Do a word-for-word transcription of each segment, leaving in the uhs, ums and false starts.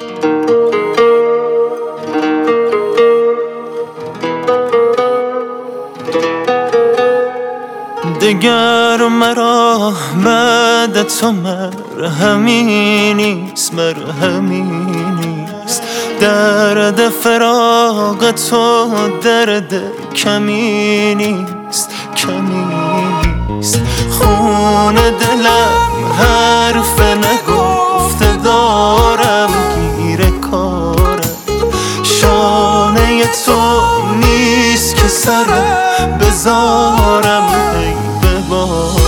دگر مرا بعد تو مرهمی نیست، مرهمی نیست. درد فراق تو درد کمی نیست، کمی نیست. خون دلم حرف نگفته دارم گیر کارم. شانه تو نیست که سرم بذارم ای ببارم.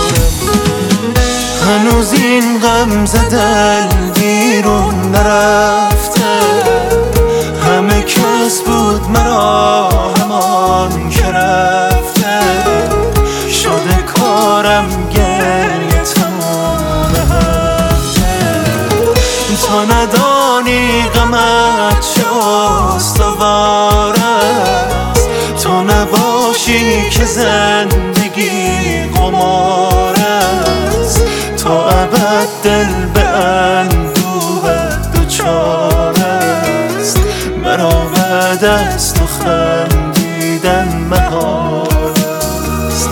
هنوز این غم ز دل بیرون نرفته. همه کس بود مرا همان که رفته. شده کارم گریه تمام هفته. تا ندانی غمت چه استوار است، تا نباشی که زندگی قمار است، تا ابد دل به اندوهت دچار است. مرا بعد از تو خندیدن محال است.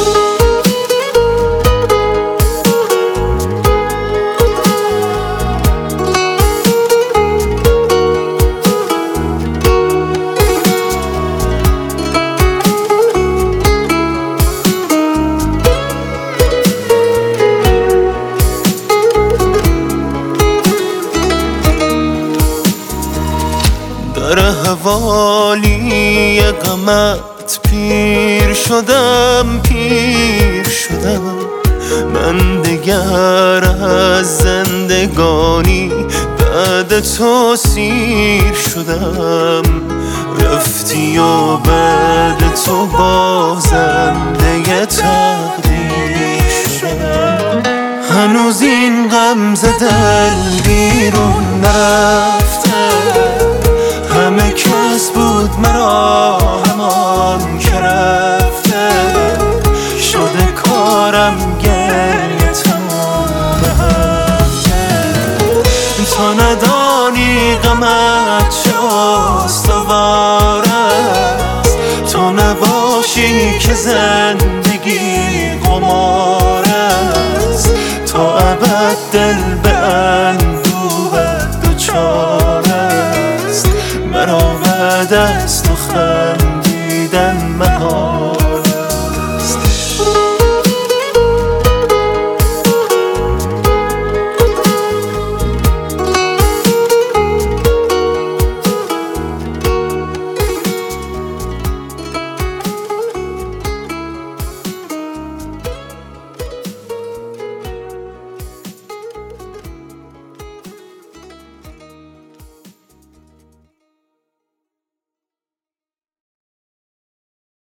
در حوالی غمت پیر شدم، پیر شدم. من دگر از زندگانی بعد تو سیر شدم. رفتی و بعد تو بازنده تقدیر شدم. هنوز این غم ز دل بیرون نرفته. همه کس بود مرا همان که رفته. شده کارم گریه تمام هفته. تا ندانی غمت چه استوار است، تا نباشی که زندگی قمار است، تا ابد دل به